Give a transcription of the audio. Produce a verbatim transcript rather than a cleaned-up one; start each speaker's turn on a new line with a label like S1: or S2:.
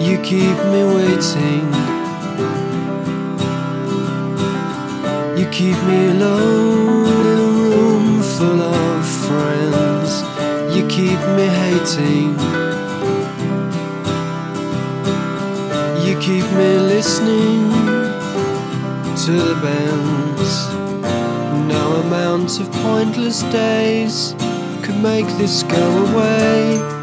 S1: You keep me waiting. You keep me alone in a room full of friends. You keep me hating. You keep me listening to the bands. No amount of pointless days could make this go away.